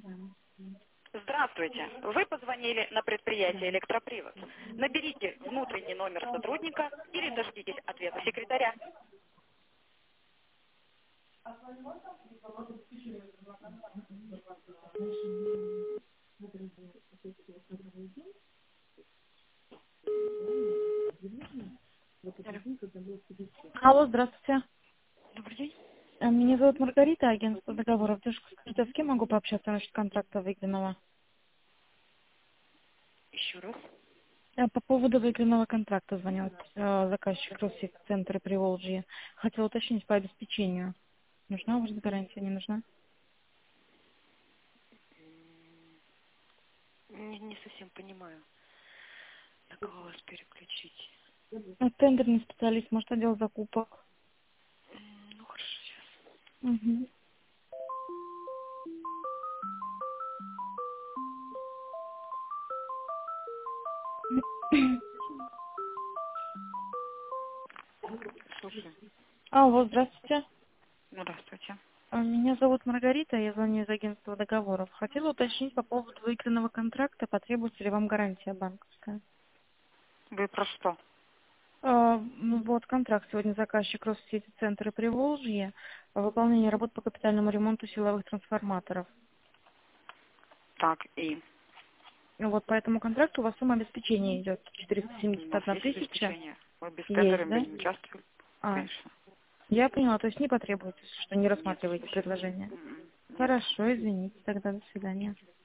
Здравствуйте. Вы позвонили на предприятие «Электропривод». Наберите внутренний номер сотрудника или дождитесь ответа секретаря. Алло. Алло, здравствуйте. Добрый день. Меня зовут Маргарита, агентство договоров. Девушка, скажите, а с кем могу пообщаться насчет контракта выигранного? Еще раз. По поводу выигранного контракта звонил заказчик Росстехцентра Приволжье. Хотела уточнить по обеспечению. Нужна у вас гарантия, не нужна? Не совсем понимаю, на кого вас переключить. Тендерный специалист, может, отдел закупок. Ну, хорошо, сейчас. Угу. Слушаю. Алло, здравствуйте. Здравствуйте. Меня зовут Маргарита, я звоню из агентства договоров. Хотела уточнить по поводу выигранного контракта, потребуется ли вам гарантия банковская. Вы про что? Вот контракт сегодня заказчик Россети Центра Приволжье, выполнение работ по капитальному ремонту силовых трансформаторов. Так, и Вот по этому контракту у вас сумма обеспечения идет у нас 471 есть тысяча. обеспечение. Вы без тендера Есть, бы да? не участвовали, А, конечно. я поняла, то есть не потребуется, что не Нет, рассматриваете спасибо. предложение. Нет. Хорошо, извините, тогда до свидания.